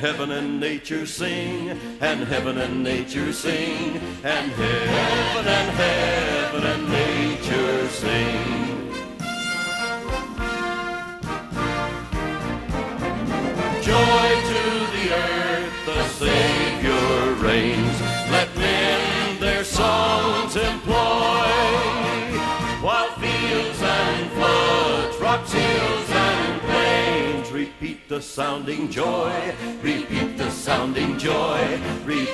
heaven and nature sing, and heaven and nature sing, and heaven and nature sing. Joy to the earth, the Savior reigns. Let men their songs employ, while fields and floods, rocks, hills, and plains repeat the sounding joy, repeat the sounding joy, repeat